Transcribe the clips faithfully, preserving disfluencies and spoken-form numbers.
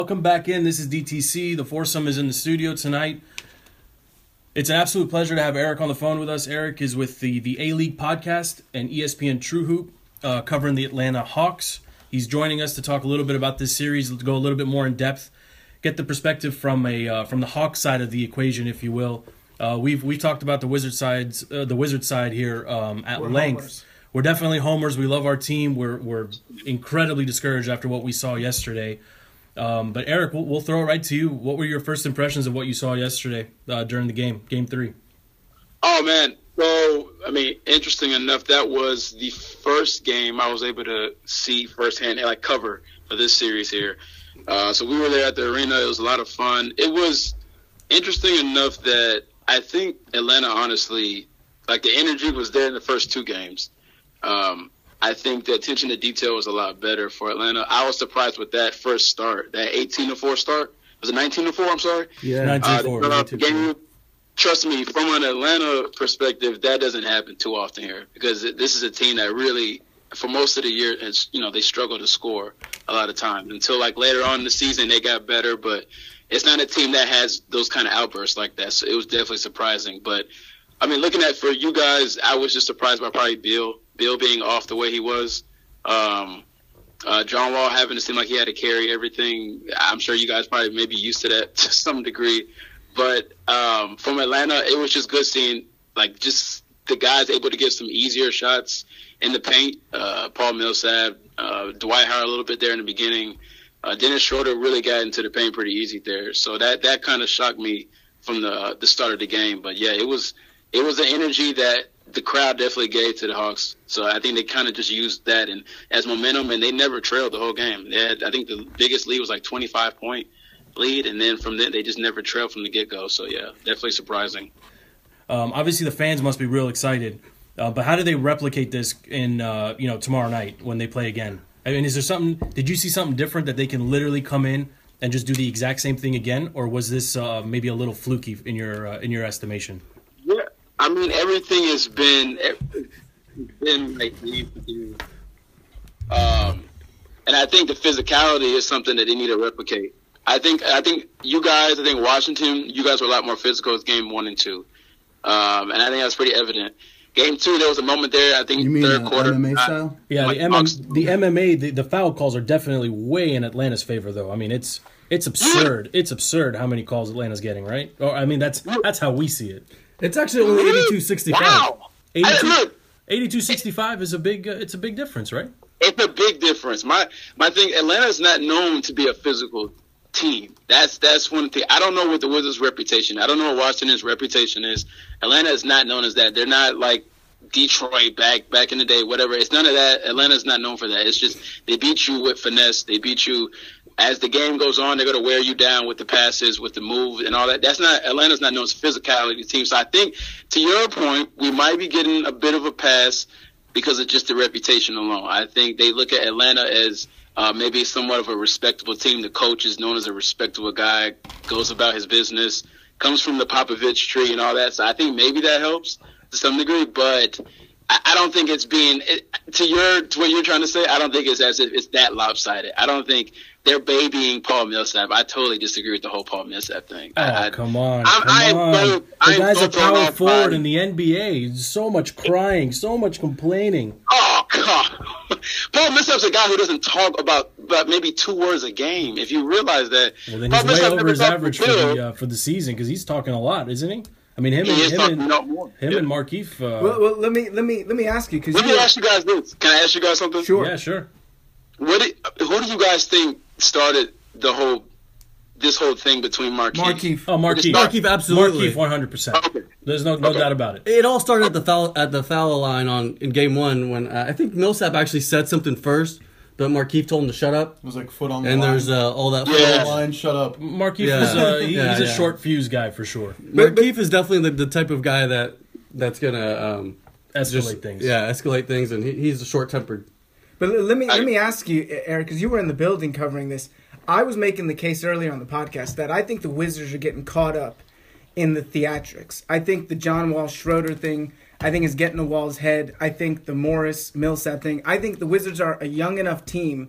Welcome back in. This is D T C. The foursome is in the studio tonight. It's an absolute pleasure to have Eric on the phone with us. Eric is with the, the A-League podcast and E S P N True Hoop, uh, covering the Atlanta Hawks. He's joining us to talk a little bit about this series, to go a little bit more in depth, get the perspective from a uh, from the Hawks side of the equation, if you will. Uh, we've we've talked about the Wizard sides, uh, the Wizard side here um, at We're length. homers. We're definitely homers. We love our team. We're we're incredibly discouraged after what we saw yesterday. Um, but Eric, we'll, we'll throw it right to you. What were your first impressions of what you saw yesterday uh, during the game, Game Three? Oh man, so I mean, interesting enough, that was the first game I was able to see firsthand and like cover for this series here. Uh, so we were there at the arena. It was a lot of fun. It was interesting enough that I think Atlanta, honestly, like the energy was there in the first two games. Um, I think the attention to detail was a lot better for Atlanta. I was surprised with that first start, that eighteen to four start. Was it nineteen to four? I'm sorry. Yeah, nineteen to four. Uh, game, trust me, from an Atlanta perspective, that doesn't happen too often here because this is a team that really, for most of the year, has, you know, they struggle to score a lot of times until like later on in the season they got better. But it's not a team that has those kind of outbursts like that. So it was definitely surprising. But I mean, looking at for you guys, I was just surprised by probably Bill. Bill being off the way he was, um, uh, John Wall having to seem like he had to carry everything. I'm sure you guys probably maybe used to that to some degree. But um, from Atlanta, it was just good seeing like just the guys able to get some easier shots in the paint. Uh, Paul Millsap, uh, Dwight Howard a little bit there in the beginning. Uh, Dennis Schroeder really got into the paint pretty easy there. So that, that kind of shocked me from the the start of the game. But yeah, it was it was an energy that the crowd definitely gave to the Hawks. So I think they kind of just used that and as momentum, and they never trailed the whole game. They had, I think the biggest lead was like twenty-five point lead, and then from then they just never trailed from the get-go. So yeah, definitely surprising. Um, obviously, the fans must be real excited. Uh, but how do they replicate this in uh, you know tomorrow night when they play again? I mean, is there something? Did you see something different that they can literally come in and just do the exact same thing again, or was this uh, maybe a little fluky in your uh, in your estimation? Yeah, I mean everything has been been like um, and I think the physicality is something that they need to replicate. I think I think you guys, I think Washington, you guys were a lot more physical as game one and two, um, and I think that's pretty evident. Game two, there was a moment there. I think You mean third uh, quarter. M M A style? Yeah, Like the, M M, Hawks- the M M A, the, the foul calls are definitely way in Atlanta's favor, though. I mean, it's it's absurd. It's absurd how many calls Atlanta's getting, right? Or I mean, that's that's how we see it. It's actually only eighty-two sixty-five. Wow. I, eighty-two look, eighty-two sixty-five is a big uh, it's a big difference, right? it's a big difference. My my thing, Atlanta's not known to be a physical team. That's that's one thing. I don't know what the Wizards' reputation. I don't know what Washington's reputation is. Atlanta is not known as that. They're not like Detroit back back in the day, whatever. It's none of that. Atlanta's not known for that. It's just they beat you with finesse. They beat you as the game goes on. They're going to wear you down with the passes, with the move, and all that. That's not Atlanta's not known as a physicality team. So I think, to your point, we might be getting a bit of a pass because of just the reputation alone. I think they look at Atlanta as uh, maybe somewhat of a respectable team. The coach is known as a respectable guy, goes about his business, comes from the Popovich tree and all that. So I think maybe that helps to some degree, but I, I don't think it's being it, to your to what you're trying to say. I don't think it's as if it's that lopsided. I don't think they're babying Paul Millsap. I totally disagree with the whole Paul Millsap thing. Oh, I, I, come on, I'm- come I am on! so- the I am guy's so a thrown power off forward by- in the N B A. So much crying, so much complaining. Oh God, Paul Millsap's a guy who doesn't talk about about maybe two words a game. If you realize that, Well, then Paul he's way Millsap over never his talked to average for Bill. the uh, for the season because he's talking a lot, isn't he? I mean, him and He is him talking and, no more. him Yeah. and Markieff. Uh, Well, well, let me let me let me ask you because Let me ask you guys this. Can I ask you guys something? Sure. yeah, sure. What did, who do you guys think started the whole this whole thing between Markieff? Markieff. Oh, Markieff. Markieff, absolutely. Markieff, one hundred percent. Okay. There's no no Okay. doubt about it. It all started at the foul at the foul line on in game one when uh, I think Millsap actually said something first, but Markieff told him to shut up. It was like foot on the And line. there's uh, all that. Yeah. footage. line, shut up. Markieff Yeah. is uh, he, Yeah, he's a yeah. short fuse guy for sure. Markieff is definitely the, the type of guy that that's gonna um, Escalate just- things. Yeah, escalate things, and he, he's a short tempered. But l- let me I- let me ask you, Eric, because you were in the building covering this. I was making the case earlier on the podcast that I think the Wizards are getting caught up in the theatrics. I think the John Wall Schroeder thing, I think, is getting to Wall's head. I think the Morris Millsap thing. I think the Wizards are a young enough team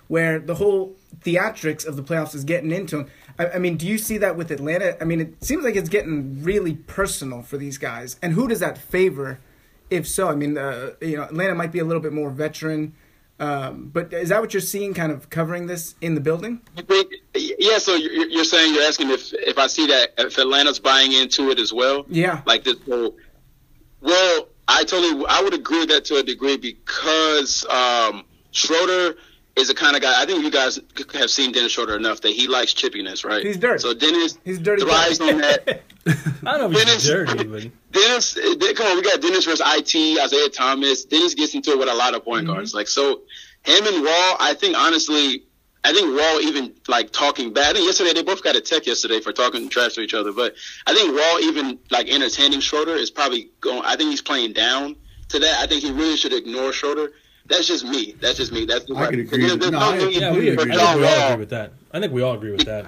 where the whole theatrics of the playoffs is getting into them. I, I mean, do you see that with Atlanta? I mean, it seems like it's getting really personal for these guys. And who does that favor, if so? I mean, uh, you know, Atlanta might be a little bit more veteran. Um, but is that what you're seeing kind of covering this in the building? Yeah, so you're, you're saying, you're asking if, if I see that, if Atlanta's buying into it as well? Yeah. Like this whole, well, I totally, I would agree with that to a degree because um, Schroeder is the kind of guy, I think you guys have seen Dennis Schroeder enough that he likes chippiness, right? He's dirty. So Dennis He's dirty thrives on that. I don't know if Dennis, he's dirty, but Dennis, come on, we got Dennis versus I T, Isaiah Thomas. Dennis gets into it with a lot of point mm-hmm. guards. Like, so him and Wall, I think, honestly, I think Wall even, like, talking bad. I think yesterday, they both got a tech yesterday for talking trash to each other. But I think Wall even, like, entertaining Schroeder is probably going, I think he's playing down to that. I think he really should ignore Schroeder. That's just me. That's just me. That's just I like, could agree. There's, there's No, no I need yeah, we, for agree. I John think we all Wall. agree with that. I think we all agree with that.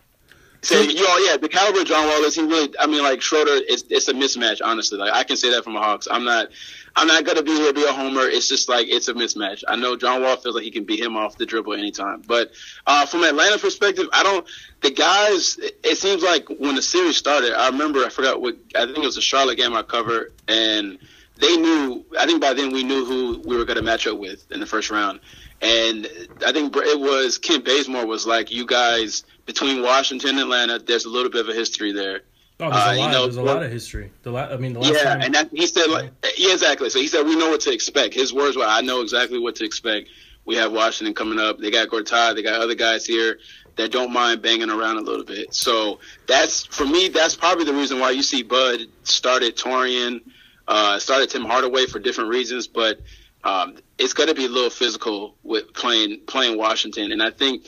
So, you know, yeah, the caliber of John Wall is he really? I mean, like Schroeder, it's it's a mismatch. Honestly, like I can say that from the Hawks. I'm not, I'm not gonna be here to be a homer. It's just like it's a mismatch. I know John Wall feels like he can beat him off the dribble anytime. But uh, from Atlanta perspective, I don't. The guys, it seems like when the series started, I remember I forgot what I think it was the Charlotte game I covered, and they knew. I think by then we knew who we were gonna match up with in the first round. And I think it was Kent Bazemore was like, you guys, between Washington and Atlanta, there's a little bit of a history there. Oh, there's a Uh, lot. you know, there's a lot of history. The la- I mean, the last yeah, time. and that, he said, like, yeah, exactly. So he said, we know what to expect. His words were, I know exactly what to expect. We have Washington coming up. They got Gortat. They got other guys here that don't mind banging around a little bit. So that's, for me, that's probably the reason why you see Bud started Torian, uh, started Tim Hardaway for different reasons, but Um, it's going to be a little physical with playing playing Washington, and I think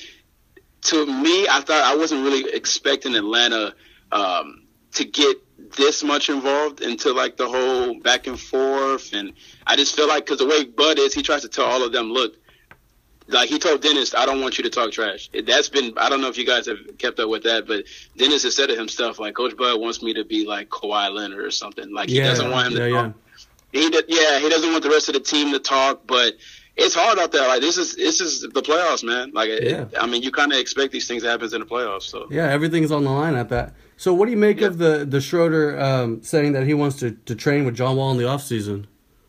to me, I thought I wasn't really expecting Atlanta um, to get this much involved into like the whole back and forth, and I just feel like because the way Bud is, he tries to tell all of them, look, like he told Dennis, I don't want you to talk trash. That's been, I don't know if you guys have kept up with that, but Dennis has said to him stuff like, Coach Bud wants me to be like Kawhi Leonard or something. Like he Yeah, doesn't want him to yeah, talk. yeah. He did, yeah, he doesn't want the rest of the team to talk, but it's hard out there. Like this is this is the playoffs, man. Like, Yeah. it, I mean, you kind of expect these things to happen in the playoffs. So Yeah, everything's on the line at that. So what do you make Yeah. of the the Schroeder um, saying that he wants to, to train with John Wall in the offseason?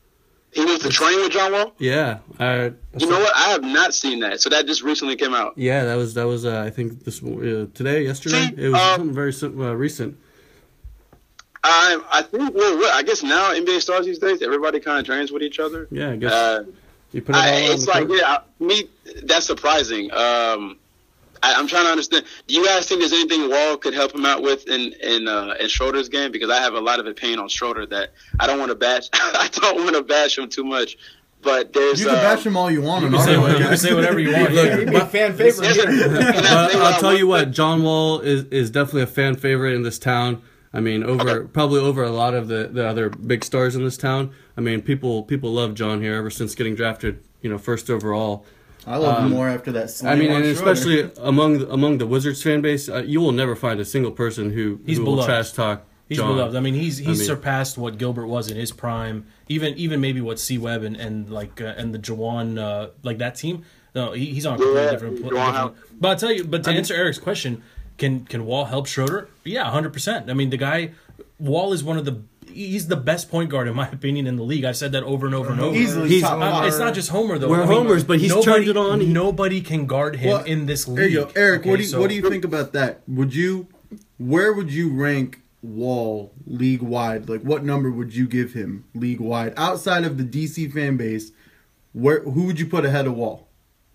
he wants to train with John Wall. Yeah, uh, You know what? I have not seen that. So that just recently came out. yeah, that was that was uh, I think this uh, today, yesterday. See, It was um, something very sim- uh, recent. I I think well, well, I guess now N B A stars these days, everybody kind of trains with each other. Yeah, I guess Uh, you put it all I, on it's the like court. yeah, I- me that's surprising. Um, I, I'm trying to understand. Do you guys think there's anything Wall could help him out with in in uh, in Schroeder's game? Because I have a lot of opinion on Schroeder that I don't want to bash. I don't want to bash him too much. But there's You can uh, bash him all you want. You on can, our say, what- you podcast. can say whatever you want. Look, Yeah. He'd be a fan favorite. There's a- here. can I say Uh, what I'll I tell you want? what, John Wall is, is definitely a fan favorite in this town. I mean, over Okay. probably over a lot of the, the other big stars in this town. I mean, people people love John here ever since getting drafted, you know, first overall. I love him Um, more after that. I slam mean, on and Schroeder. especially among among the Wizards fan base, uh, you will never find a single person who, He's who will beloved. trash talk He's John. beloved. I mean, he's he's I mean- surpassed what Gilbert was in his prime. Even even maybe what C Webb and, and like uh, and the Jawan uh, like that team. No, he, he's on a completely Yeah, different. pl- Juwan different Howard. but I'll tell you. But to answer Eric's question, can can Wall help Schroeder? Yeah, one hundred percent. I mean, the guy Wall is one of the. He's the best point guard in my opinion in the league. I've said that over and over and over. Easily He's- top Uh, five. it's not just Homer though. We're I mean, homers, but he's nobody, turned it on. He- Nobody can guard him Well, in this league. There you go, Eric. Okay, what do you so- what do you think about that? Would you, where would you rank Wall league wide? Like, what number would you give him league wide outside of the D C fan base? Where who would you put ahead of Wall?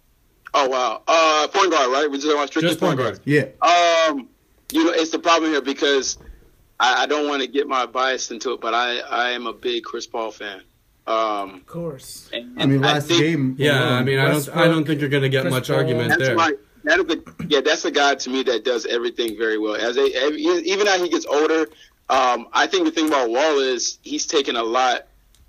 Oh wow, uh, point guard, right? We're just talking about strictly Just point guard. Yeah, Um, you know, it's the problem here because I, I don't want to get my bias into it, but I, I am a big Chris Paul fan. Um, Of course. and, I mean and last think game. Yeah, alone. I mean, I don't I don't think you're going to get Chris much Paul. argument that's there. my that is the yeah that's a guy to me that does everything very well. As a every, even as he gets older, um, I think the thing about Wall is he's taken a lot.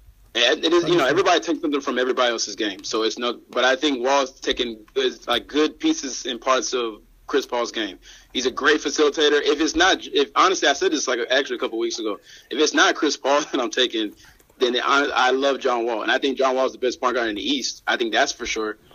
And it is, you know, everybody takes something from everybody else's game, so it's no. But I think Wall's taking good, like good pieces and parts of Chris Paul's game. He's a great facilitator. If it's not, if honestly, I said this like actually a couple weeks ago. If it's not Chris Paul that I'm taking, then it, I, I love John Wall, and I think John Wall is the best point guard in the East. I think that's for sure.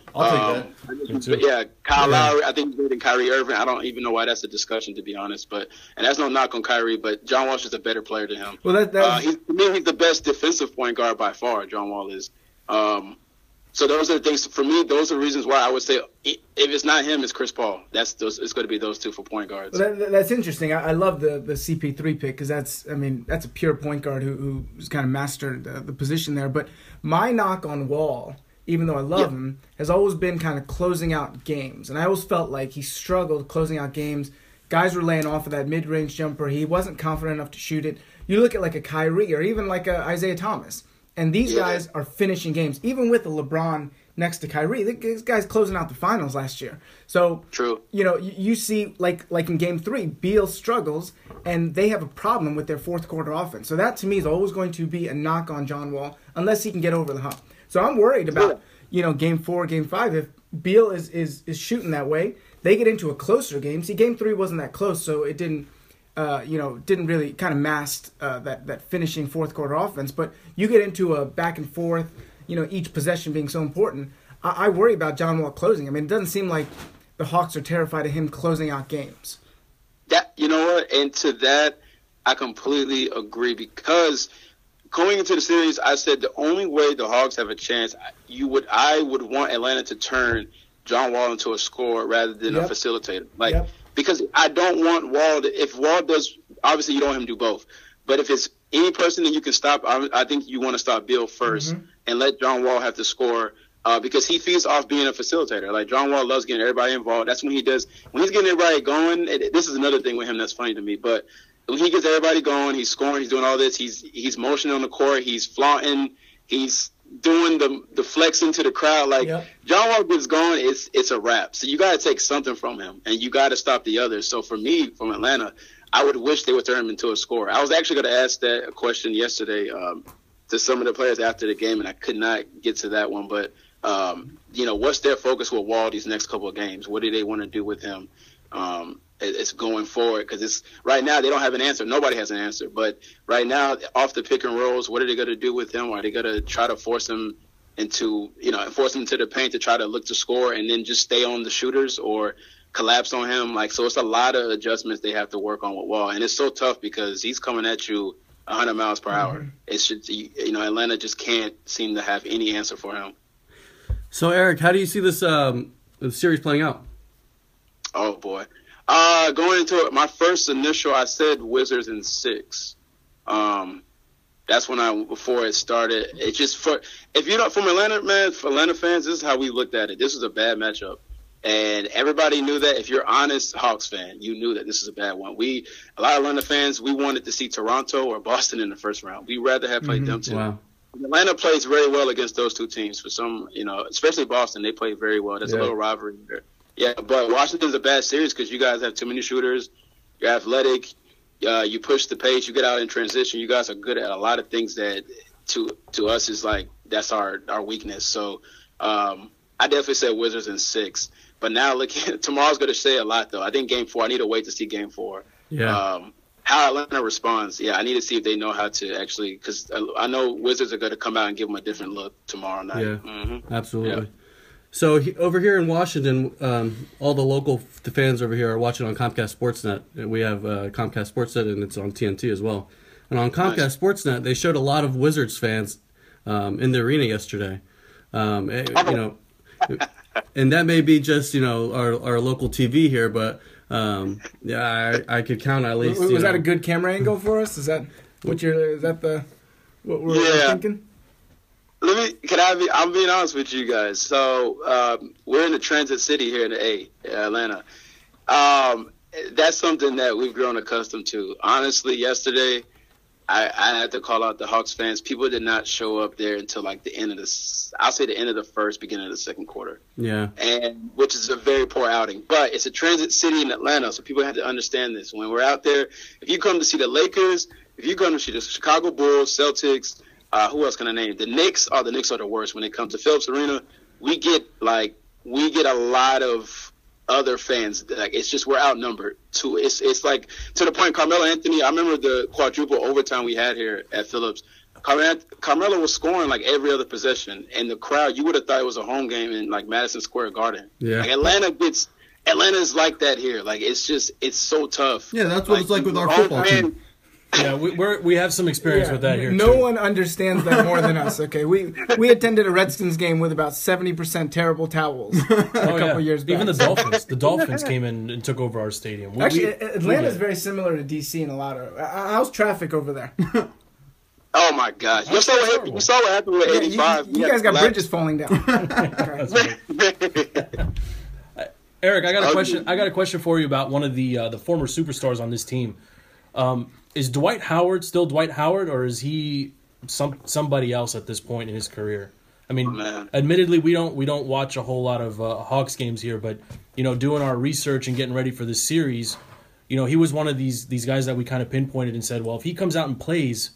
I'll Um, take Me too. But yeah, Kyle Lowry, I think he's better than Kyrie Irving. I don't even know why that's a discussion, to be honest. But and that's no knock on Kyrie, but John Wall is a better player than him. Well, that, that Uh, he's, to me, he's the best defensive point guard by far. John Wall is. Um, so those are the things for me. Those are reasons why I would say if it's not him, it's Chris Paul. That's those. It's going to be those two for point guards. Well, that, that's interesting. I, I love the, the C P three pick because that's, I mean, that's a pure point guard who, who's kind of mastered the, the position there. But my knock on Wall, even though I love Yeah. him, has always been kind of closing out games. And I always felt like he struggled closing out games. Guys were laying off of that mid-range jumper. He wasn't confident enough to shoot it. You look at like a Kyrie or even like a Isaiah Thomas, and these Yeah. guys are finishing games. Even with the LeBron next to Kyrie, this guy's closing out the finals last year. So True. you know, you, you see, like like in Game Three, Beal struggles, and they have a problem with their fourth quarter offense. So that to me is always going to be a knock on John Wall, unless he can get over the hump. So I'm worried about Yeah. you know Game Four, Game Five. If Beal is is is shooting that way, they get into a closer game. See, Game Three wasn't that close, so it didn't. Uh, you know, didn't really kind of mask uh, that that finishing fourth quarter offense. But you get into a back and forth, you know, each possession being so important. I, I worry about John Wall closing. I mean, it doesn't seem like the Hawks are terrified of him closing out games. That you know what, and to that, I completely agree because going into the series, I said the only way the Hawks have a chance, you would I would want Atlanta to turn John Wall into a scorer rather than Yep. a facilitator. Like Yep. because I don't want Wall to, if Wall does, obviously you don't want him to do both. But if it's any person that you can stop, I, I think you want to stop Bill first Mhm. and let John Wall have to score uh, because he feeds off being a facilitator. Like John Wall loves getting everybody involved. That's when he does, when he's getting everybody going. It, this is another thing with him that's funny to me. But when he gets everybody going, he's scoring, he's doing all this, he's he's motioning on the court, he's flaunting, he's doing the the flexing to the crowd. Like Yep. John Wall gets going, it's it's a wrap. So you got to take something from him, and you got to stop the others. So for me, from Atlanta, I would wish they would turn him into a scorer. I was actually going to ask that question yesterday um, to some of the players after the game, and I could not get to that one. But um, you know, what's their focus with Wall these next couple of games? What do they want to do with him? Um, it- it's going forward because it's right now they don't have an answer. Nobody has an answer. But right now, off the pick and rolls, what are they going to do with him? Are they going to try to force him into, you know, force him to the paint to try to look to score and then just stay on the shooters or collapse on him? Like, so it's a lot of adjustments they have to work on with Wall, and it's so tough because he's coming at you one hundred miles per hour. It's just, you know, Atlanta just can't seem to have any answer for him. So, Eric, how do you see this um, the series playing out? Oh boy. Uh, going into it, my first initial, I said Wizards in six. Um, that's when I, before it started, it just, for, if you're not from Atlanta, man, for Atlanta fans, this is how we looked at it. This was a bad matchup. And everybody knew that. If you're honest Hawks fan, you knew that this is a bad one. We, a lot of Atlanta fans, we wanted to see Toronto or Boston in the first round. We'd rather have played them two. Wow. Atlanta plays very well against those two teams. For some, you know, especially Boston, they play very well. There's Yeah. a little rivalry there. Yeah, but Washington's a bad series because you guys have too many shooters. You're athletic. Uh, you push the pace. You get out in transition. You guys are good at a lot of things that to to us is like that's our, our weakness. So um, I definitely said Wizards in six. But now looking, tomorrow's going to say a lot though. I think Game Four. I need to wait to see Game Four. Yeah. Um, how Atlanta responds, yeah, I need to see if they know how to actually, because I know Wizards are going to come out and give them a different look tomorrow night. Yeah, Mm-hmm. absolutely. Yeah. So he, over here in Washington, um, all the local f- fans over here are watching on Comcast Sportsnet. We have uh, Comcast Sportsnet, and it's on T N T as well. And on Comcast Nice. Sportsnet, they showed a lot of Wizards fans um, in the arena yesterday. Um, eh, you know, and that may be just you know our our local T V here, but um, yeah, I, I could count at least. Was you that know, a good camera angle for us? Is that what you're? Is that the what we're Yeah. thinking? Let me, can I be, I'm being honest with you guys. So, um, we're in the transit city here in the A, Atlanta. Um, that's something that we've grown accustomed to. Honestly, yesterday, I, I had to call out the Hawks fans. People did not show up there until like the end of the, I'll say the end of the first, beginning of the second quarter. Yeah. And which is a very poor outing. But it's a transit city in Atlanta, so people have to understand this. When we're out there, if you come to see the Lakers, if you come to see the Chicago Bulls, Celtics, uh, who else can I name? The Knicks. Oh, the Knicks are the worst when it comes to Phillips Arena. We get like we get a lot of other fans. Like it's just we're outnumbered. To it's it's like to the point. Carmelo Anthony. I remember the quadruple overtime we had here at Phillips. Carmelo, Carmelo was scoring like every other possession, and the crowd, you would have thought it was a home game in like Madison Square Garden. Yeah. Like Atlanta gets Atlanta's like that here. Like it's just it's so tough. Yeah, that's what like, it's like with our oh, football man, team. Yeah, we we're, we have some experience Yeah, with that here. No too. one understands that more than us. Okay, we we attended a Redskins game with about seventy percent terrible towels a Oh, couple yeah. years back. Even the Dolphins. The Dolphins came in and took over our stadium. We, Actually, we, Atlanta is we- very similar to D C in a lot of. Uh, how's traffic over there? Oh my gosh! You saw what happened. You saw what happened with Yeah, you, eighty-five. you guys got bridges falling down. That's right. Eric, I got a Okay. question. I got a question for you about one of the uh, the former superstars on this team. Um, is Dwight Howard still Dwight Howard, or is he some somebody else at this point in his career? I mean, Oh, man. admittedly, we don't we don't watch a whole lot of uh, Hawks games here, but you know, doing our research and getting ready for this series, you know, he was one of these these guys that we kind of pinpointed and said, well, if he comes out and plays,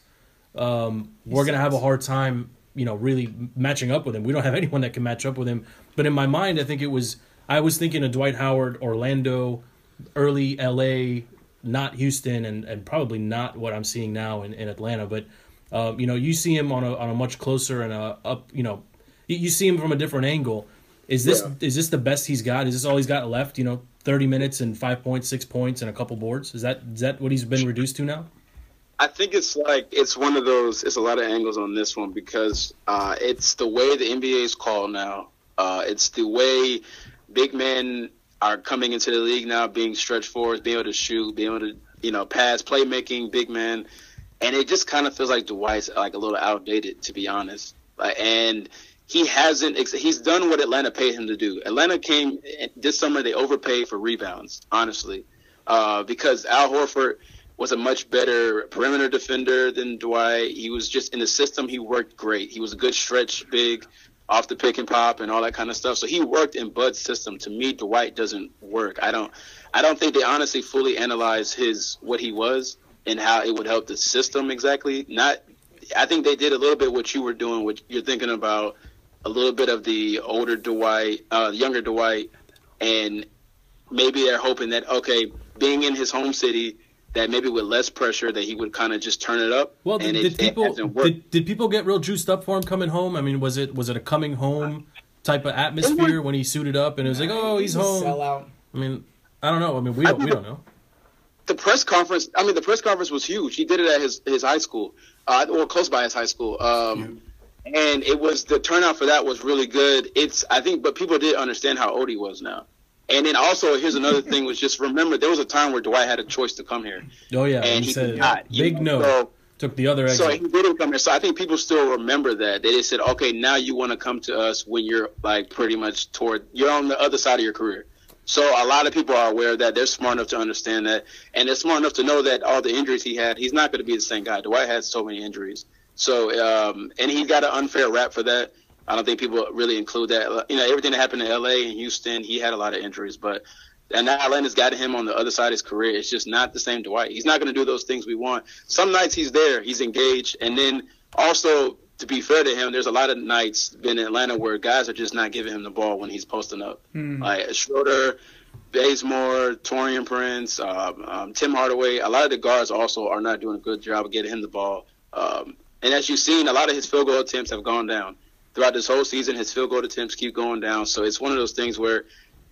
um, we're going to have a hard time, you know, really matching up with him. We don't have anyone that can match up with him. But in my mind, I think it was I was thinking of Dwight Howard, Orlando, early L A, not Houston, and, and probably not what I'm seeing now in, in Atlanta. But uh, you know, you see him on a on a much closer and a up. You know, you, you see him from a different angle. Is this Yeah. is this the best he's got? Is this all he's got left? You know, thirty minutes and five points, six points, and a couple boards. Is that is that what he's been reduced to now? I think it's like it's one of those. It's a lot of angles on this one because uh, it's the way the N B A is called now. Uh, it's the way big men are coming into the league now, being stretched forwards, being able to shoot, being able to you know pass, playmaking, big man, and it just kind of feels like Dwight's like a little outdated, to be honest. Like, and he hasn't. He's done what Atlanta paid him to do. Atlanta came this summer. They overpaid for rebounds, honestly, uh, because Al Horford was a much better perimeter defender than Dwight. He was just in the system. He worked great. He was a good stretch big off the pick and pop and all that kind of stuff. So he worked in Bud's system. To me, Dwight doesn't work. I don't, I don't think they honestly fully analyze his, what he was and how it would help the system exactly. Not, I think they did a little bit what you were doing, what you're thinking about a little bit of the older Dwight, uh, younger Dwight. And maybe they're hoping that, okay, being in his home city, that maybe with less pressure that he would kind of just turn it up. Well, and did, it, did people it hasn't worked. did, did people get real juiced up for him coming home? I mean, was it was it a coming home type of atmosphere when he suited up and it was like, oh, he's home? Sell out. I mean, I don't know. I mean, we don't we don't know. The press conference, I mean, the press conference was huge. He did it at his, his high school, uh, or close by his high school. Um, and it was, the turnout for that was really good. It's, I think, but people did understand how old he was now. And then also, here's another thing was just remember, there was a time where Dwight had a choice to come here. Oh yeah, And he, he said did not, you big know, no. so- Took the other So exit. he didn't come here. So I think people still remember that. They just said, okay, now you want to come to us when you're like pretty much toward, you're on the other side of your career. So a lot of people are aware of that. They're smart enough to understand that. And they're smart enough to know that all the injuries he had, he's not going to be the same guy. Dwight had so many injuries. So, um, and he got an unfair rap for that. I don't think people really include that. You know, everything that happened in L A and Houston, he had a lot of injuries. But and now Atlanta's got him on the other side of his career. It's just not the same Dwight. He's not going to do those things we want. Some nights he's there, he's engaged. And then also, to be fair to him, there's a lot of nights been in Atlanta where guys are just not giving him the ball when he's posting up. Hmm. Like Schroeder, Bazemore, Torian Prince, um, um, Tim Hardaway. A lot of the guards also are not doing a good job of getting him the ball. Um, and as you've seen, a lot of his field goal attempts have gone down. Throughout this whole season, his field goal attempts keep going down. So it's one of those things where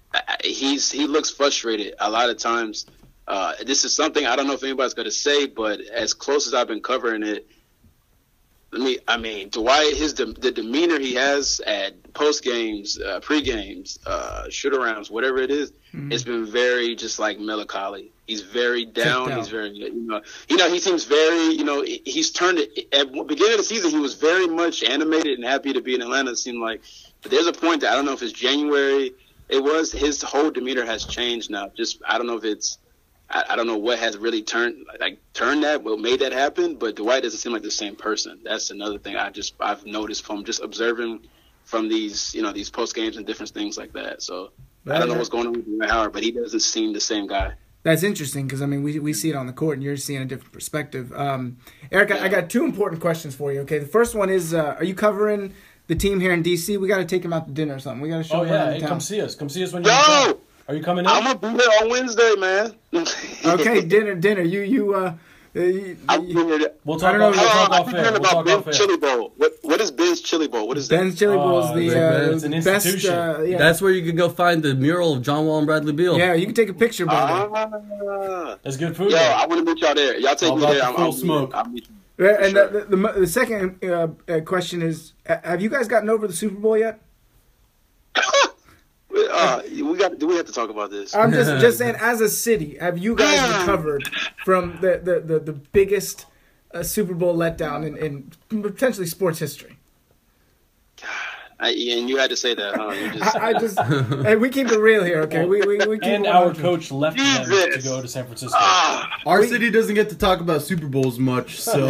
he's he looks frustrated a lot of times. Uh, this is something I don't know if anybody's going to say, but as close as I've been covering it, let me. I mean, Dwight, his de- the demeanor he has at post games, uh, pre games, uh, shoot arounds, whatever it is, Mm-hmm. it's been very just like melancholy. He's very down. down. He's very, you know, you know, he seems very, you know, he's turned it at the beginning of the season. He was very much animated and happy to be in Atlanta. It seemed like, but there's a point that I don't know if it's January. It was his whole demeanor has changed now. Just I don't know if it's I, I don't know what has really turned like turned that, what made that happen. But Dwight doesn't seem like the same person. That's another thing I just I've noticed from just observing from these you know these post games and different things like that. So I don't know what's going on with Dwight Howard, but he doesn't seem the same guy. That's interesting because I mean we we see it on the court and you're seeing a different perspective. Um, Eric, I, I got two important questions for you. Okay, the first one is: uh, are you covering the team here in D C? We got to take him out to dinner or something. We got to show Oh him yeah, around hey, town. come see us. Come see us when you're Yo! in town. Are you coming in? I'm gonna be there on Wednesday, man. Okay, dinner, dinner. You you uh, Uh, you- I'm you- hearing it. We'll I talk don't know. about, we'll Oh, talk I off keep air. hearing We'll about talk Ben's off air. Chili Bowl. What what is Ben's Chili Bowl? What is that? Ben's Chili Bowl is Oh, the, it's uh, an the best. institution. Uh, yeah. That's where you can go find the mural of John Wall and Bradley Beal. yeah, you can take a picture, brother. Ah. That's good food. Yo, there. I want to meet y'all there. Y'all take All me about there. the I'm, full I'll smoke. I'll meet you. Uh, and sure. the, the, the second uh, uh, question is: uh, have you guys gotten over the Super Bowl yet? uh, we got. Do we have to talk about this? I'm just just saying, as a city, have you guys recovered from the the the, the biggest uh, Super Bowl letdown in, in potentially sports history? I, and you had to say that. Huh? You just, I, I just hey, we keep it real here, okay? We we, we keep And it our one hundred. coach left them to Jesus. go to San Francisco. ah, Our city doesn't get to talk about Super Bowls much, so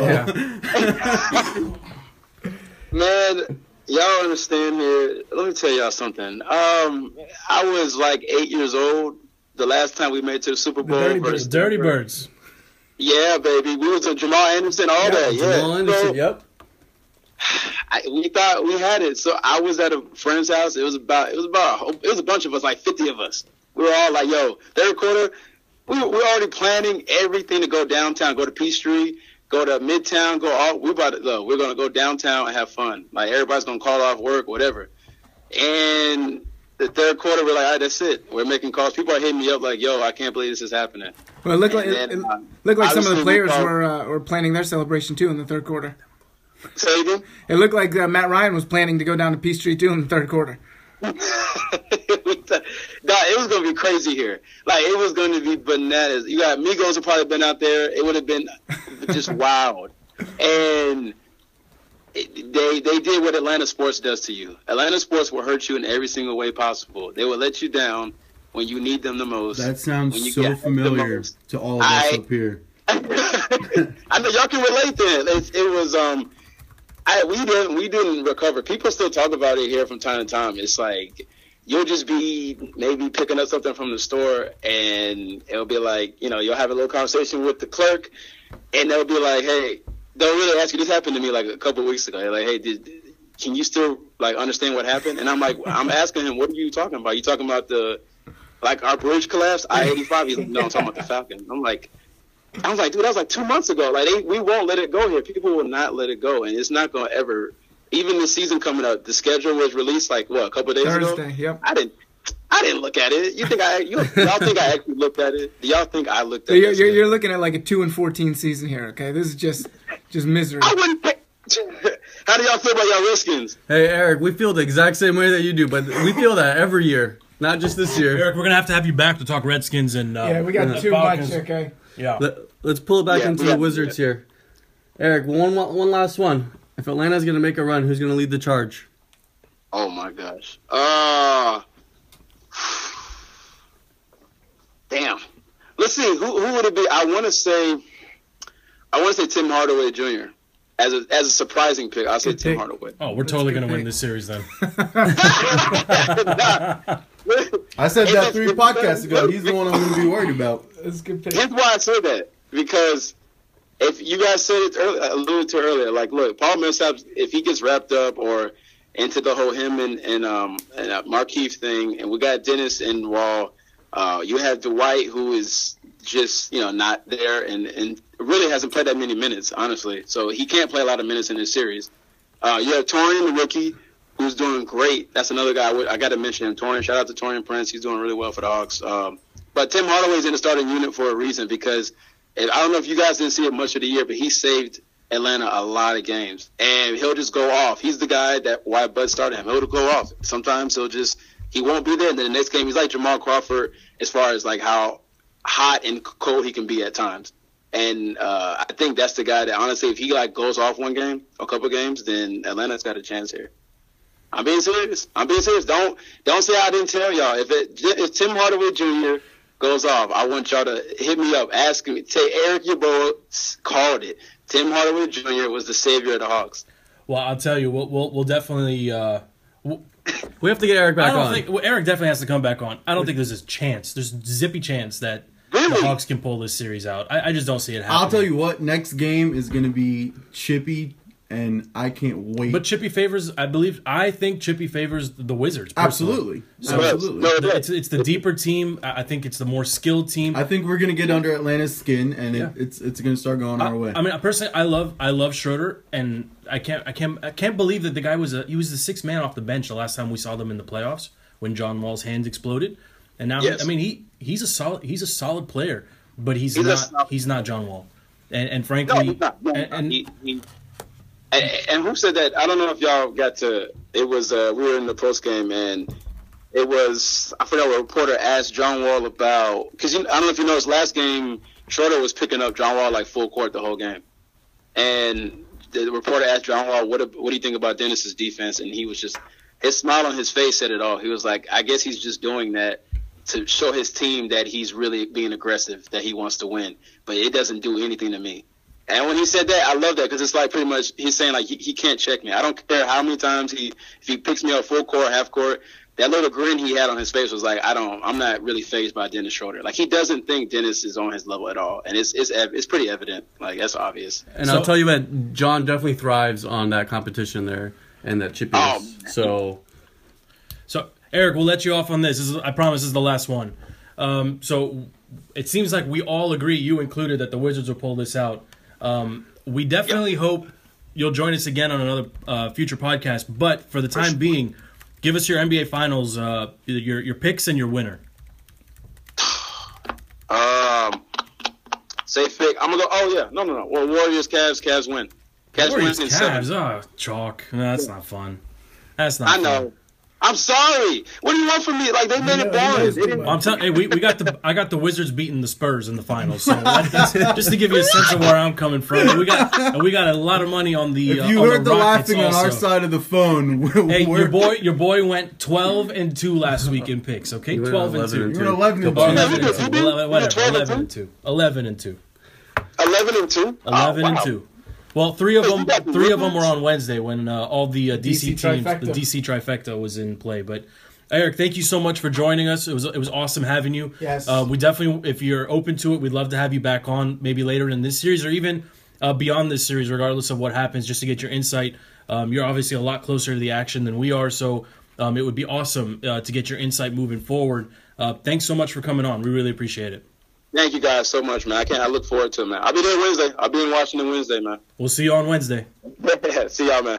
man, y'all understand here. Let me tell y'all something. Um, I was like eight years old the last time we made it to the Super Bowl. Dirty The versus Dirty Denver. Birds. Yeah, baby. We was on Jamal Anderson, all that. Yeah. Jamal Anderson, So, yep. I, we thought we had it. So I was at a friend's house. It was about it was about it was a bunch of us, like fifty of us. We were all like, "Yo, third quarter." We were, we were already planning everything to go downtown, go to Peachtree, go to Midtown, go all. We're about to look, we're gonna go downtown and have fun. Like everybody's gonna call off work, whatever. And the third quarter, we're like, "All right, that's it. We're making calls." People are hitting me up like, "Yo, I can't believe this is happening." Well, it looked like And it, then, it uh, looked like some of the obviously we players called- were uh, were planning their celebration too in the third quarter. Say again. It looked like uh, Matt Ryan was planning to go down to Peachtree too in the third quarter. Nah, it was gonna be crazy here. Like it was going to be bananas. You got Migos have probably been out there. It would have been just wild. And it, they they did what Atlanta sports does to you. Atlanta sports will hurt you in every single way possible. They will let you down when you need them the most. that sounds When you so get the familiar most. to all of us I- up here. I know y'all can relate. Then it, it was um, I we didn't we didn't recover. People still talk about it here from time to time. It's like you'll just be maybe picking up something from the store, and it'll be like, you know, you'll have a little conversation with the clerk, and they'll be like, hey, they'll really ask you. This happened to me like a couple of weeks ago. They're like, hey, did can you still like understand what happened? And I'm like, I'm asking him, what are you talking about? You talking about the like our bridge collapsed, I eighty-five? He's like, no, I'm talking about the Falcon. I'm like. I was like, dude, that was like two months ago. Like, they, we won't let it go here. People will not let it go, and it's not going to ever. Even the season coming up, the schedule was released like what a couple of days ago. Thursday, yep. I didn't. I didn't look at it. You think I? You, y'all think I actually looked at it? Do y'all think I looked So at you're, it? you're, you're looking at like a two and fourteen season here. Okay, this is just just misery. I wouldn't. Pay. How do y'all feel about y'all Redskins? Hey, Eric, we feel the exact same way that you do, but we feel that every year, not just this year. Eric, we're gonna have to have you back to talk Redskins and uh, Yeah, we got the too Falcons. much. Okay. Yeah. Let, let's pull it back Yeah, into yeah, the Wizards here. Eric, one one last one. If Atlanta's going to make a run, who's going to lead the charge? Oh my gosh. Uh damn. Let's see. Who who would it be? I want to say. I want to say Tim Hardaway Junior As a as a surprising pick, I'll say Good Tim pick. Hardaway. Oh, we're totally good gonna win pick. this series then. I said Hey, that that's- three that's- podcasts ago. He's the one I'm going to be worried about. That's a good pick. Here's why I say that, because if you guys said it earlier, alluded to earlier, like, look, Paul Millsap, if he gets wrapped up or into the whole him and, and um and uh, Markeith thing, and we got Dennis and Wall, uh, you have Dwight, who is just, you know, not there and, and really hasn't played that many minutes, honestly. So he can't play a lot of minutes in this series. Uh, you have Torian, the rookie, who's doing great. That's another guy I, would, I got to mention him. Torian, shout out to Torian Prince. He's doing really well for the Hawks. Um, but Tim Hardaway's in the starting unit for a reason, because and I don't know if you guys didn't see it much of the year, but he saved Atlanta a lot of games. And he'll just go off. He's the guy that why Bud started him. He'll go off. Sometimes he'll just he won't be there. And then the next game, he's like Jamal Crawford as far as like how hot and cold he can be at times. And uh, I think that's the guy that honestly, if he like goes off one game, a couple games, then Atlanta's got a chance here. I'm being serious. I'm being serious. Don't don't say I didn't tell y'all. If it if Tim Hardaway Junior goes off, I want y'all to hit me up, ask me. Say Eric Yeboah called it. Tim Hardaway Junior was the savior of the Hawks. Well, I'll tell you, we'll we'll, we'll definitely. Uh, we'll, We have to get Eric back I don't on. think well, Eric definitely has to come back on. I don't think there's a chance. There's a zippy chance that Really? the Hawks can pull this series out. I, I just don't see it happening. I'll tell you what, next game is going to be chippy and I can't wait. But Chippy favors, I believe, I think Chippy favors the Wizards. Personally. Absolutely, So absolutely. No, the- it's it's the deeper team. I I think it's the more skilled team. I think we're gonna get under Atlanta's skin, and it, Yeah. it's it's gonna start going our way. I mean, personally, I love I love Schroeder, and I can't I can't I can't believe that the guy was a he was the sixth man off the bench the last time we saw them in the playoffs when John Wall's hands exploded, and now Yes. I mean he he's a solid he's a solid player, but he's, He's a not solid- he's not John Wall, and and No, frankly, he's not. No, and, and he, he, and, and who said that? I don't know if y'all got to. It was uh, we were in the post game, and it was I forgot what reporter asked John Wall about because I don't know if you noticed last game Schroeder was picking up John Wall like full court the whole game, and the reporter asked John Wall, "What what do you think about Dennis's defense?" And he was just his smile on his face said it all. He was like, "I guess he's just doing that to show his team that he's really being aggressive, that he wants to win, but it doesn't do anything to me." And when he said that, I love that because it's like pretty much he's saying like he, he can't check me. I don't care how many times he if he picks me up full court, half court. That little grin he had on his face was like, I don't, I'm not really fazed by Dennis Schroeder. Like he doesn't think Dennis is on his level at all, and it's it's ev- it's pretty evident. Like that's obvious. And So- I'll tell you what, John definitely thrives on that competition there and that chippiness. Oh, so So, Eric, we'll let you off on this. this is, I promise this is the last one. Um, so, it seems like we all agree, you included, that the Wizards will pull this out. Um, we definitely hope you'll join us again on another uh, future podcast. But for the time being, give us your N B A Finals, uh, your your picks and your winner. Um, safe pick. I'm gonna go. Oh yeah, no, no, no. Well, Warriors, Cavs, Cavs win. Cavs Warriors, win in seven. Cavs, oh, chalk. No, that's not fun. That's not I fun. know. I'm sorry. What do you want from me? Like they made it know- he boring. knows They too didn't- much. I'm telling. Hey, we, we got the I got the Wizards beating the Spurs in the finals. So that's, just to give you a sense of where I'm coming from, we got and we got a lot of money on the. if uh, you on heard the, Rockets laughing on our also. side of the phone, we're, Hey, we're, your boy, your boy went twelve and two last week in picks. Okay, You went twelve and eleven two. and you're eleven and Or two. eleven and You two. did. Ele- You Whatever. did twelve and Eleven two? and two. Eleven and two. Eleven and two. Eleven Oh, and wow. two. Well, three of Wait, them, you got the three of them were Wizards? on Wednesday when uh, all the uh, D C, D C teams, trifecta. the D C trifecta was in play. But Eric, thank you so much for joining us. It was it was awesome having you. Yes. Uh, we definitely, if you're open to it, we'd love to have you back on maybe later in this series or even uh, beyond this series, regardless of what happens, just to get your insight. Um, you're obviously a lot closer to the action than we are, so um, it would be awesome uh, to get your insight moving forward. Uh, thanks so much for coming on. We really appreciate it. Thank you guys so much, man. I can't. I look forward to it, man. I'll be there Wednesday. I'll be in Washington Wednesday, man. We'll see you on Wednesday. See y'all, man.